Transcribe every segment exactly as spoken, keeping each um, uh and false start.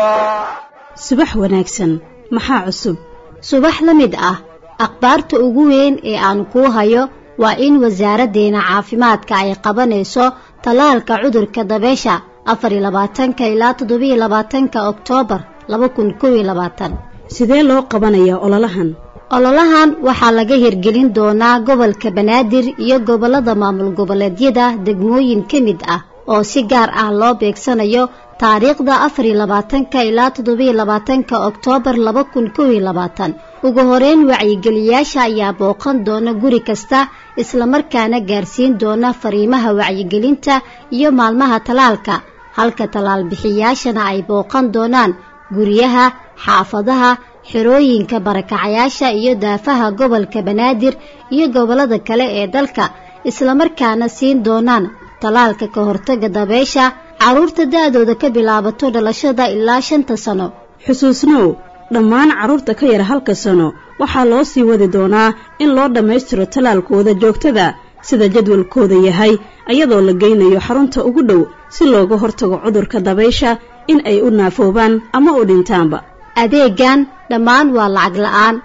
subax wanaagsan maxaa cusub subax la mid ah akhbaarta ugu weyn ee aan ku hayo waa in wasaaraddeena caafimaadka ay qabanayso talaalka cudurka dabeesha afar iyo labaatanka ilaa toddoba iyo labaatanka Oktoobar laba kun kow iyo labaatan. sidee loo qabanayaa ololahan ololahan waxaa laga hirgelin doonaa gobolka Banaadir iyo gobolada maamul goboleedyada degmooyin ka mid ah oo si gaar ah loo beegsanayo taariikhda afar iyo labaatanka ilaa toddoba iyo labaatanka Oktoobar laba kun kow iyo labaatan. ugu horeyn wacyigeliyaasha ayaa booqan doona guri kasta isla markaana gaarsiin doona fariimaha wacyigelinta iyo maalmaha talaalka halka talaal bixiyaashana ay booqan doonaan guriyaha xaafadaha xirooyinka barakacayaasha iyo daafaha gobolka Banaadir iyo gobolada kale ee dalka isla markaana siin doonaan talaalka ka hortagga dabeesha caruurta da'dooda ka bilaabato dhalashada ilaa shanta sano. xusuusnow dhammaan caruurta ka yar halka sano waxaa loo sii wadi doonaa in loo dhammaystiro talaalkooda joogtada sida jadwalkooda yahay iyadoo la geynayo xarunta ugu dhow si looga hortago cudurka dabeesha in ay u naafoobaan ama u dhintaanba. adeegan dhammaan waa lacag la'aan.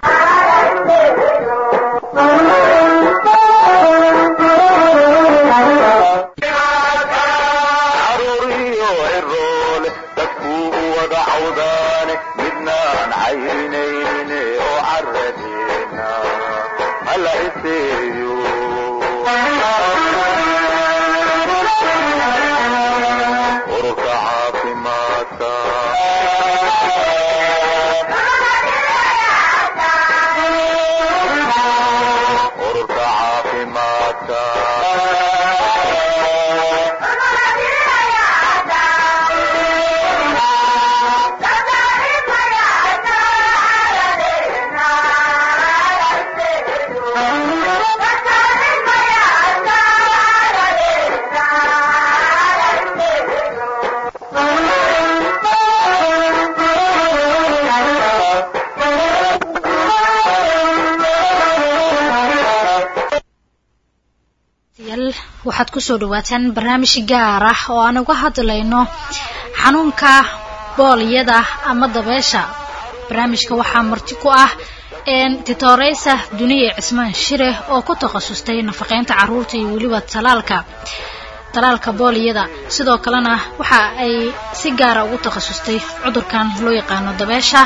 waxaad ku soo dhawaataan barnaamij gaar ah oo aan uga hadlayno xanuunka booliyada ama dabeesha. barnaamijka waxaa marti ku ah een Titoreysa Duniye Cismaan Shire oo ku takhasustay nafaqeynta caruurta iyo waliba talaalka talaalka booliyada sidoo kalena waxa ay si gaar ah ugu takhasustay cudurkan loo yaqaan dabeesha.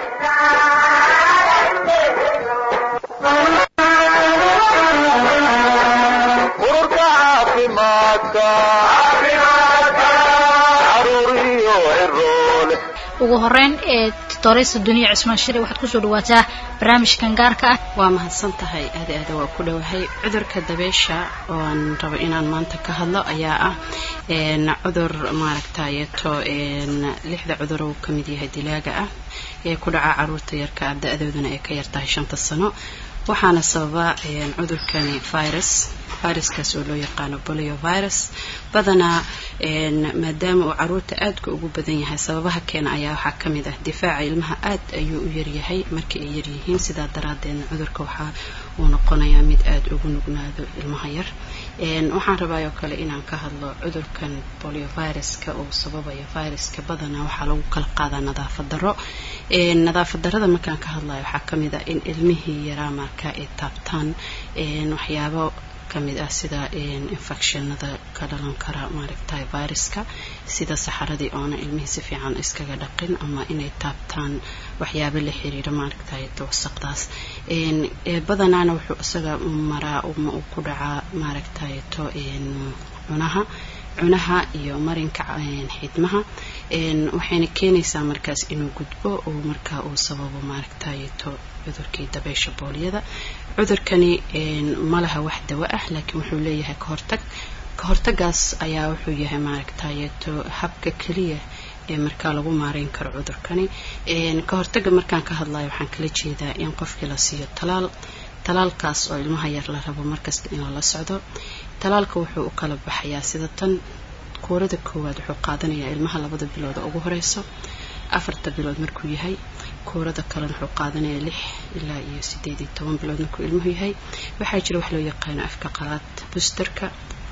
ugu horeyn ee Titoreysa Duniye Cismaan Shire waxaad ku soo dhawaataa barnaamijkan gaarka ah. waa mahadsan tahay aad aad waa ku dhawahay cudurka dabeesha oo aan rabo inaan maanta ka hadlo ayaa ah een cudur maaragtay to een lixda cudur oo kamid yahay dilaaga ah ee ku dhaca caruurta yarka ah da'dooduna ay ka yartahay shanta sano waxaana sababa een cudurkani virus viruskaas oo loo yaqaan poliovirus badanaa een maadaama uu caruurta aad ka ugu badan yahay sababaha keena ayaa waxa kamid ah difaaca ilmaha aad ayuu u yar yahay markii ay yar yihiin sida daraadeed cudurka waxa uu noqonayaa mid aad ugu nugnaado ilmaha yar een waxaan rabaa oo kale inaan ka hadlo cudurkan polioviruska oo sababaya viruska badanaa waxa lagu kala qaadaa nadaafad darro een nadaafad darrada markaan ka hadlayo waxa kamid ah in ilmihii yaraa marka ay taabtaan een waxyaabo kamid ah sida infectionada ka dhalan kara maaragtay viruska sida saxaradii oo ilmihii si fiican iskaga dhaqin ama inay taabtaan waxyaabo la xiriira maaragtay wasaqdaas een badanaana wuxuu isaga maraa uma uu ku dhacaa maaragtay to een cunaha cunaha iyo marinka xidmaha een waxayna keenaysaa markaas inuu gudbo oo markaa uu sababo maaragtay to cudurkii dabeesha booliyada cudurkani een malaha wax dawo ah laakiin wuxuu leeyahay ka hortag ka hortagaas ayaa wuxuu yahay maaragtay to habka kaliya ee markaa lagu maareyn karo cudurkani een ka hortaga markaan ka hadlayo waxaan kala jeedaa in qofkii la siiyo talaal talaalkaas oo ilmaha yar la rabo markasta in la socdo talaalka wuxuu u kala baxayaa sida tan koorada koowaad wuxuu qaadanayaa ilmaha labada bilood ugu horeyso afarta bilood markuu yahay koorada kale wuxuu qaadanayaa lix ilaa iyo sideed iyo toban bilood markuu ilmuhu yahay waxaa jira wax loo yaqaan afka qalaad boosterka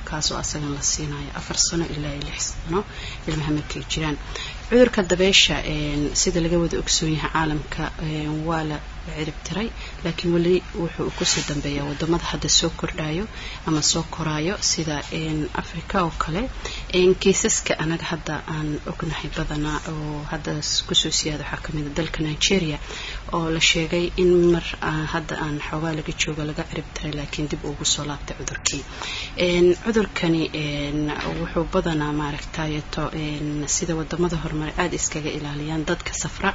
kaasoo asagan la siinayo afar sano ilaa lix sano ilmaha markay jiraan. cudurka dabeysha sida laga wada ogsoon yahay caalamka waa la cirib tiray, laakiin wali wuxuu ku soo dambeeyaa wadamada hadda soo kordhayo ama soo koraayo sida Afrika oo kale. kiisaska anaga hadda aan ognahay badanaa oo hadda ku soo siyaado waxaa kamid ah dalka Nigeria oo la sheegay in mar hadda aan xoogaa laga joogo laga cirib tiray, laakiin dib ugu soo laabtay cudurkii. cudurkani wuxuu badanaa maaragtay to sida wadamada horumar aad iskaga ilaaliyaan dadka safra.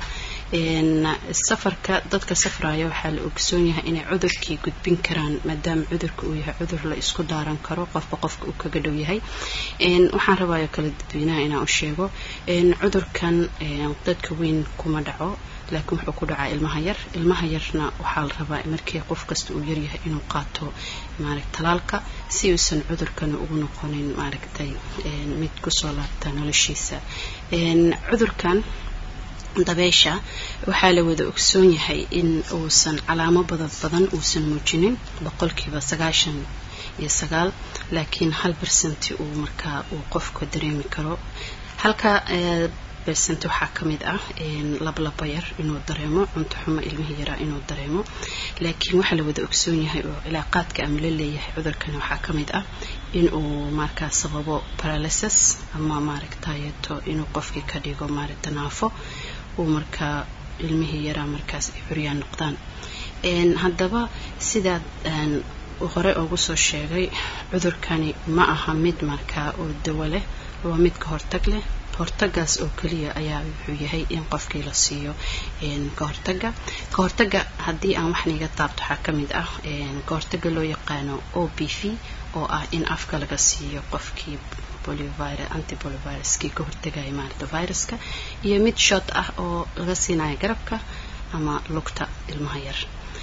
safarka dadka safraayo waxaa la ogsoon yahay inay cudurkii gudbin karaan maadaama cudurka uu yahay cudur la isku daaran karo qofba qofka uu kaga dhow yahay. waxaan rabaa kala dadweynaha inaan u sheego cudurkan dadka weyn kuma dhaco, laakiin wuxuu ku dhacaa ilmaha yar. ilmaha yarna waxaa la rabaa markii qof kasta uu yar yahay inuu qaato maaragtay talaalka si uusan cudurkan ugu noqonin maaragtay mid ku soo laabta noloshiisa. cudurkan dabeysha waxaa la wada ogsoon yahay in uusan calaamo badan badan uusan muujinin boqolkiiba sagaashan iyo sagaal, laakiin hal percent uu markaa uu qofku dareemi karo. halka percent waxaa kamid ah lablaba yar inuu dareemo, cunto xumo ilmihii yaraa inuu dareemo. laakiin waxaa la wada ogsoon yahay oo cilaaqaadka ama la leeyahay cudurkan waxaa kamid ah in uu markaa sababo paralysis ama maaragtay to inuu qofkii ka dhigo maaragtay naafo uu markaa ilmihii yaraa markaas ay curyaan noqdaan. haddaba sida hore ugu soo sheegay cudurkani ma aha mid markaa oo dawo leh, waa mid ka hortag leh. kahortagaas oo kaliya ayaa wuxuu yahay in qofkii la siiyo kahortaga kahortaga haddii aan wax niga taabto waxaa kamid ah kahortaga loo yaqaano O P V oo ah in afka laga siiyo qofkii poliovirus antipolioviruskii ka hortagaya maarta viruska, iyo mid shot ah oo laga siinayo garabka ama lugta ilmaha yar.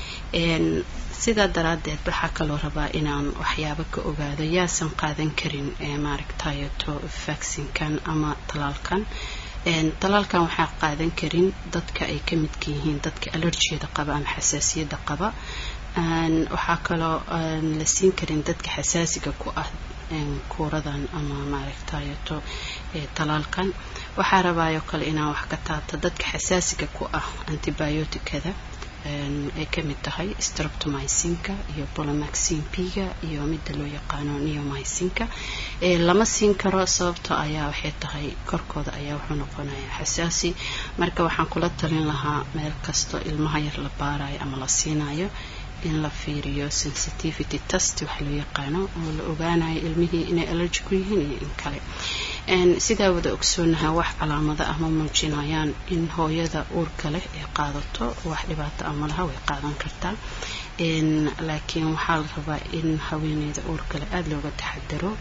sidaa daraadeed waxaa kaloo rabaa inaan waxyaabo ka ogaado yaasan qaadan karin maaragtay to vaccinekan ama talaalkan. talaalkan waxaa qaadan karin dadka ay ka midka yihiin dadka allergiyada qaba ama xasaasiyada qaba. waxaa kaloo la siin karin dadka xasaasiga ku ah kuuradan ama maaragtay to talaalkan. waxaa rabaayo kale inaan wax ka taabto dadka xasaasiga ku ah antibioticada ay ka mid tahay streptomycinka iyo polymyxin P-ga iyo midda loo yaqaano neomycinka. lama siin karo sababtoo ayaa waxay tahay korkooda ayaa wuxuu noqonayaa xasaasi. marka waxaan kula talin lahaa meel kasto ilmaha yar la baarayo ama la siinayo in la fiiriyo sensitivity test wax loo yaqaano oo la ogaanayo ilmihii inay allergy ku yihiin iyo in kale. sidaa wada ogsoonahay wax calaamado ah ma muujinayaan in hooyada uurka leh ay qaadato wax dhibaato ah malaha, way qaadan kartaa. laakiin waxaa la rabaa in haweeneyda uurka leh aada looga taxadaro,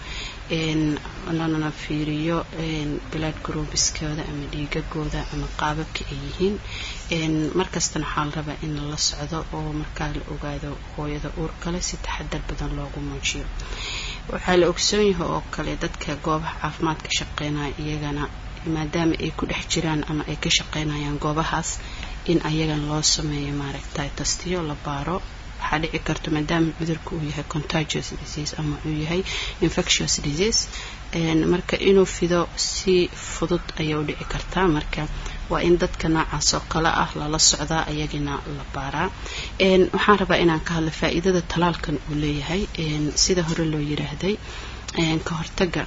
lana fiiriyo blood groupskooda ama dhiigagooda ama qaababka ay yihiin. markastana waxaa la rabaa in la socdo oo markaa la ogaado hooyada uurka leh si taxadar badan loogu muujiyo. waxaa la ogsoon yahay oo kale dadka goobaha caafimaadka shaqeynaya iyagana maadaama ay ku dhex jiraan ama ay ka shaqeynayaan goobahaas in ayagan loo sameeyo maaragtay tastiyo la baaro. waxaa dhici karto maadaama cudurka uu yahay contagious disease ama uu yahay infectious disease, marka inuu fido si fudud ayay u dhici kartaa. marka waa in dadka noocaas oo kale ah lala socdaa ayagina la baaraa. waxaan rabaa inaan ka hadlo faa'iidada talaalkan uu leeyahay. sida hore loo yiraahday ka hortaga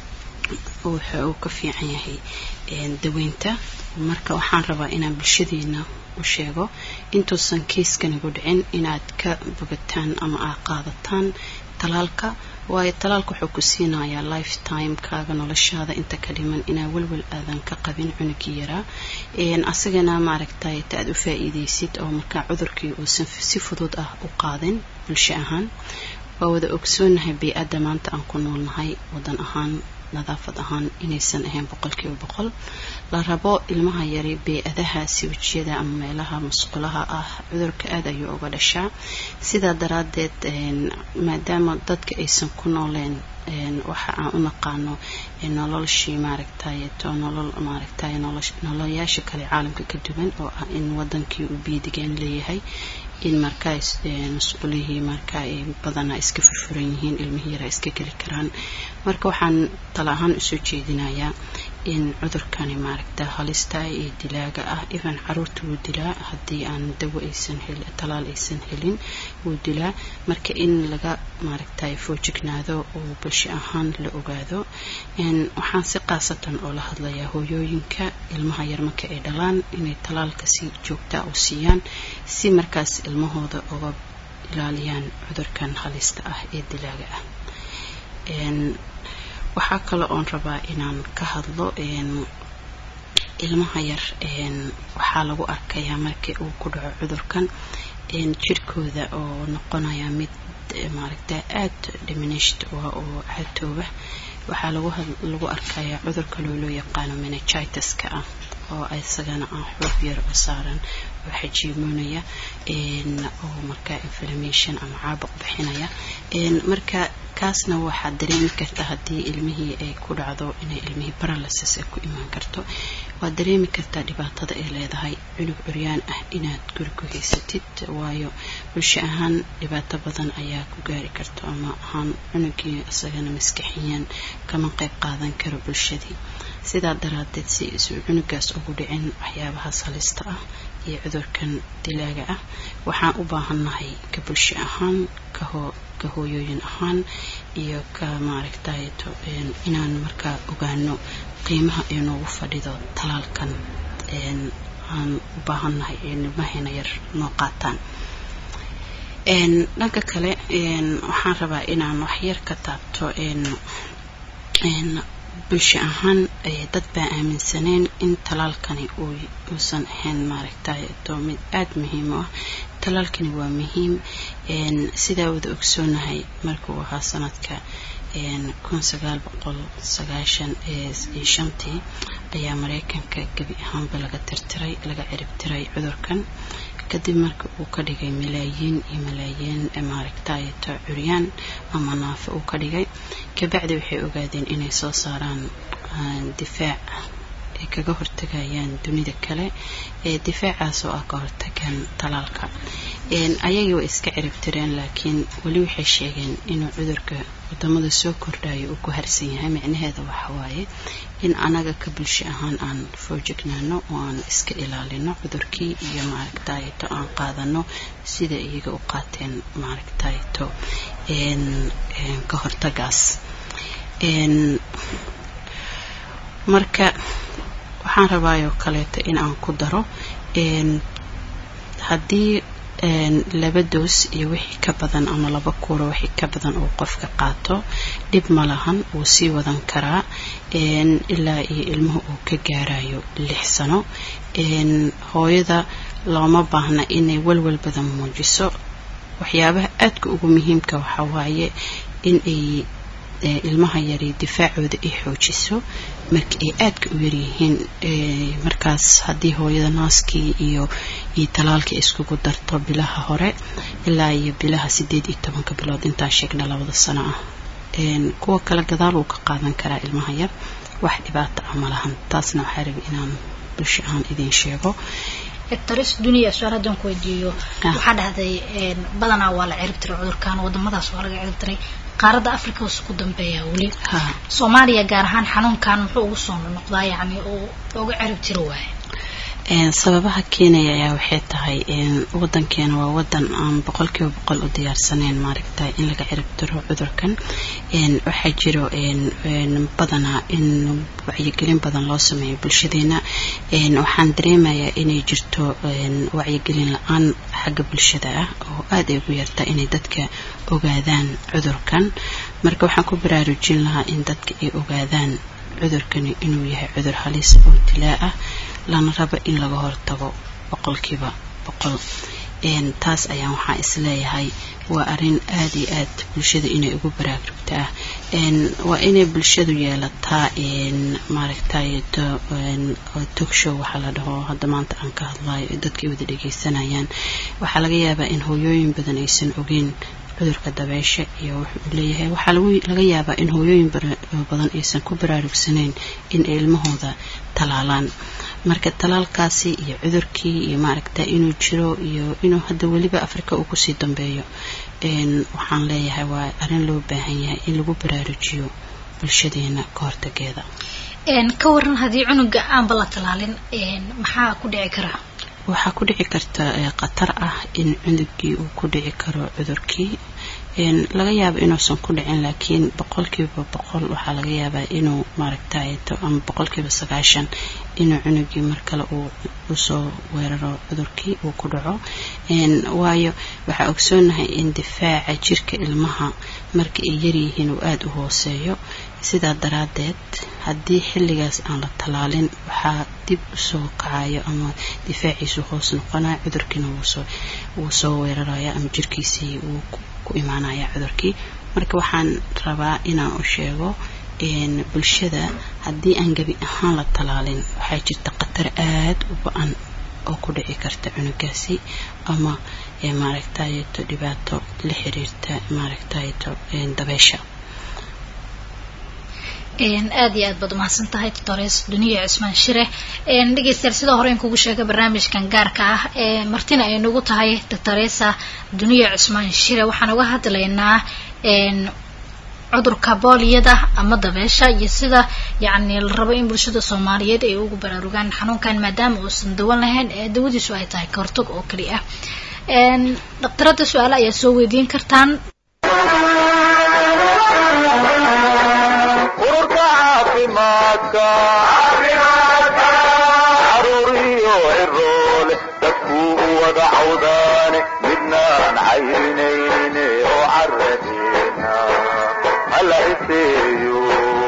waxa uu ka fiican yahay daweynta. marka waxaan rabaa inaan bulshadeena u sheego intuusan kiiskan ugu dhicin inaad ka bogataan ama aad qaadataan talaalka, waayo talaalka wuxuu ku siinayaa lifetime kaaga noloshaada inta ka dhiman inaa walwal aadan ka qabin cunugii yaraa. asagana maaragtay aad u faa'iideysid oo markaa cudurkii uusan si fudud ah u qaadin. bulsho ahaan waa wada ogsoonahay bey'adda maanta aan ku noolnahay wadan ahaan nadaafad ahaan inaysan ahayn boqolkiiba boqol. la rabo ilmaha yari bey'adaha siwajiyada ama meelaha musqulaha ah cudurka aad ayuu uga dhashaa. sidaa daraadeed maadaama dadka aysan ku nooleen waxa aan u naqaano noloshii maaragtay to nolol maaragtay noloshayaasha kale caalamka ka duwan oo ah in wadankii uu biidigeen leeyahay in markaas mas'uuliyii markaa ay badanaa iska furfuran yihiin ilmihii yara iska geli karaan. marka waxaan tala ahaan u soo jeedinayaa in cudurkani maaragta halista ee dilaaga ah even caruurta uu dilaa haddii aan dawo aysan helin talaal aysan helin uu dilaa. marka in laga maaragta foojignaado oo bulsho ahaan la ogaado. in waxaan si qaasatan oo la hadlayaa hooyooyinka ilmaha yar marka ay dhalaan inay talaalka si joogta u siiyaan si markaas ilmahooda uga ilaaliyaan cudurkan halista ah ee dilaaga ah. in waxaa kale oon rabaa inaan ka hadlo in ilmaha yar in waxaa lagu arkayaa markii uu ku dhaco cudurkan in jirkooda oo noqonaya mid maaragta aad diminished oo caatooba. waxaa lagu lagu arkayaa cudurka loo yaqaano meningitis-ka ah oo isagana aan xoog yar u saaran oo xajiimonaya in oo marka inflammation ama caabuq bixinaya. in marka kaasna waxaa dareemi karta haddii ilmihii ay ku dhacdo inay ilmihii paralysis ay ku imaan karto. waa dareemi kartaa dhibaatada ay leedahay cunug curyaan ah inaad guri ku haysatid waayo bulsho ahaan dhibaato badan ayaa ku gaari karto ama ahaan cunugii isagana maskaxiyan kama qayb qaadan karo bulshadii. sidaa daraadeed si isu cunugaas ugu dhicin waxyaabahaas halista ah iyo cudurkan dilaaga ah waxaan u baahannahay ka bulsho ahaan ka hoo ka hooyooyin ahaan iyo ka maaragtay inaan markaa ogaano qiimaha ay noogu fadhido talaalkan een aan u baahannahay in ilmaheena yar noo qaataan. een dhanka kale een waxaan rabaa inaan wax yar ka taabto een een bulsho ahaan dad baa aaminsaneen in talaalkani uu uusan ahayn maaragtay mid aad muhiim ah. talaalkani waa muhiim een sidaa wada ogsoonahay markuu ahaa sanadka een kun sagaal boqol sagaashan iyo shantii ayaa Mareykanka gabi ahaanba laga tirtiray laga cirib tiray cudurkan kadib markii uu ka dhigay malaayiin iyo malaayiin maaragtay curyaan ama naafo uu ka dhigay. kabacdi waxay ogaadeen inay soo saaraan difaac ay kaga hortagayaan dunida kale ee difaacaas oo ah ka hortagan talaalka. een ayaga way iska cirib tireen laakiin wali waxay sheegeen inuu cudurka wadamada soo kordhayo uu ku harsan yahay. macnaheedu waxa waaye in anaga ka bulsho ahaan aan foojignaano oo aan iska ilaalino cudurkii iyo maaragtay to aan qaadano sida iyaga u qaateen maaragtay to een ka hortagaas. een marka waxaan rabaayo kaleeto in aan ku daro een haddii een laba doos iyo wixii ka badan ama laba kuuro wixii ka badan oo qofka qaato dib ma lahan uu sii wadan karaa een ilaa iyo ilmuhu uu ka gaarayo lix sano. een hooyada looma baahna inay walwal badan muujiso. waxyaabaha aadka ugu muhiimka waxa waaye in ay ilmaha yari difaacooda ay xoojiso marka ay aadka u yar yihiin. markaas haddii hooyada naaskii iyo iyo talaalka iskugu darto bilaha hore ilaa iyo bilaha sideed iyo tobanka bilood intaan sheegna labada sano ah een kuwa kala gadaal uu ka qaadan karaa ilmaha yar wax dhibaato ah ma lahan. taasna waxaa rabay inaan bulsho ahaan idin sheego. taris dunia su'aaladan ku weydiiyo waxa dhahday een badanaa waa la cirib tiray cudurkan wadamadaas waa laga cirib tiray qaarada Afrika oo isku dambeeya wali Soomaaliya gaar ahaan xanuunkan wuxuu ugu soo noqdaa yaani oo uga cirib tiro waay. een sababaha keenaya ayaa waxay tahay een wadankeena waa wadan aan boqolkiiba boqol u diyaarsaneen maaragtay in laga cirib tiro cudurkan. een waxa jiro een een badanaa in wacyigelin badan loo sameeyo bulshadeena. een waxaan dareemayaa inay jirto een wacyigelin la'aan xagga bulshada ah oo aad ay ugu yartaa inay dadka ogaadaan cudurkan. marka waxaan ku baraarujin lahaa in dadka ay ogaadaan cudurkani inuu yahay cudur halis oo dilaa ah lana rabo in laga hortago boqolkiiba boqol. een taas ayaan waxaa isleeyahay waa arin aad iyo aad bulshada inay ugu baraarugtaa. een waa inay bulshadu yeelataa een maaragtay een talk show waxa la dhaho hadda maanta aan ka hadlayo dadkii wada dhageysanayaan. waxaa laga yaabaa in hooyooyin badan aysan ogeyn cudurka dabeysha iyo wuxuu leeyahay waxa laga yaabaa in hooyooyin badan aysan ku baraarugsaneyn in ilmahooda talaalaan marka talaalkaasi iyo cudurkii iyo maaragta inuu jiro iyo inuu hadda waliba Afrika uu ku sii dambeeyo een waxaan leeyahay waa arin loo baahan yahay in lagu baraarujiyo bulshadeena ka hortageeda een ka waran hadii cunuga aan bala talaalin een maxaa ku dhici kara waxa ku dhici karta qatar ah in cunugii uu ku dhici karo cudurkii een laga yaabo inuu san ku dhicin laakiin boqolkiiba boqol waxa laga yaabaa inuu maaragtay ama boqolkiiba sagaashan inuu cunugii markale uu soo weeraro cudurkii uu ku dhaco een waayo waxa ogsoonahay in difaaca jirka ilmaha marka ay yar yihiin uu aad u hooseeyo sida daraadeed haddii xilligaas aan la talaalin waxa dib u soo kacayo ama difaaciisu hoos noqonaa cudurkiina uu soo uu soo weeraraya ama jirkiisii uu ku imaanaya cudurkii marka waxaan rabaa inaan u sheego in bulshada haddii aan gabi ahaan la talaalin waxa jirta qatar aad u ba'an oo ku dhici karta cunugaasi ama ee maaragtay dhibaato la xiriirta maaragtay dabeysha een aad iyo aad baad umahadsan tahay Doctores Duniya Cismaan Shire een dhageystayaal sida hore in kugu sheegay barnaamijkan gaarka ah ee martina ay nagu tahay Doctoresa Duniya Cismaan Shire waxaan uga hadlaynaa een cudurka booliyada ama dabeysha iyo sida yacni la rabo in bulshada Soomaaliyeed ay ugu baraarugaan xanuunkan maadaama uusan dawan lahayn ee dawadiisu ay tahay ka hortag oo kaliya een dhaqtarada su'aalo ayaa soo weydiin kartaan عروريو الرول تكو ودعودان midnaan caynayne oo caradina alla iseeyo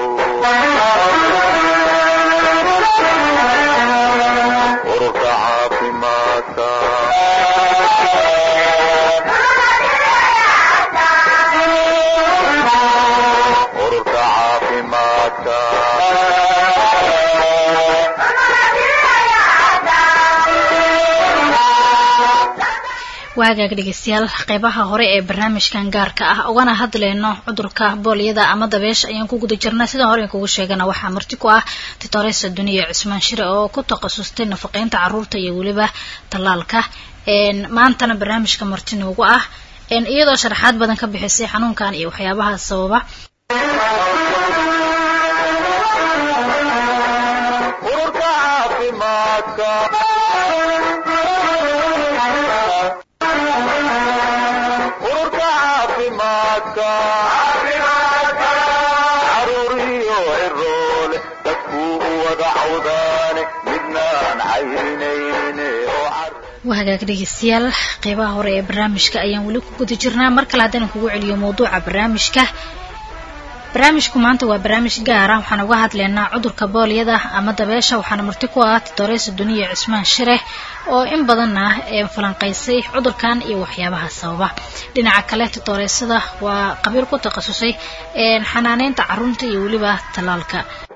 ururka caafimaadka ururka caafimaadka waagaag dhageystayaal qaybaha hore ee barnaamijkan gaarka ah ugana hadlayno cudurka booliyada ama dabeysha ayaan ku guda jirnaa sida hore kugu sheegana waxaa marti ku ah Doctoresa Duniya Cismaan Shire oo ku takhasustay nafaqeynta carruurta iyo waliba talaalka een maantana barnaamijka marti noogu ah een iyadoo sharaxaad badan ka bixisay xanuunkan iyo waxyaabaha sababa ururka caafimaadka عروريو الرول تكو ودعودان midnaan caynayne oo wahagaag dhageystayaal qaybaha hore ee barnaamijka ayaan wali ku guda jirnaa mar kale haddana kugu celiyo mawduuca barnaamijka barnaamijku maanta waa barnaamij gaar ah waxaan uga hadlaynaa cudurka booliyada ama dabeysha waxaana marti ku ah Doctoresa Duniya Cismaan Shire oo in badan ah ee falanqaysay cudurkan iyo waxyaabaha sababa dhinaca kale Doctoresada waa qabiil ku takhasusay ee xanaaneynta carruurta iyo waliba talaalka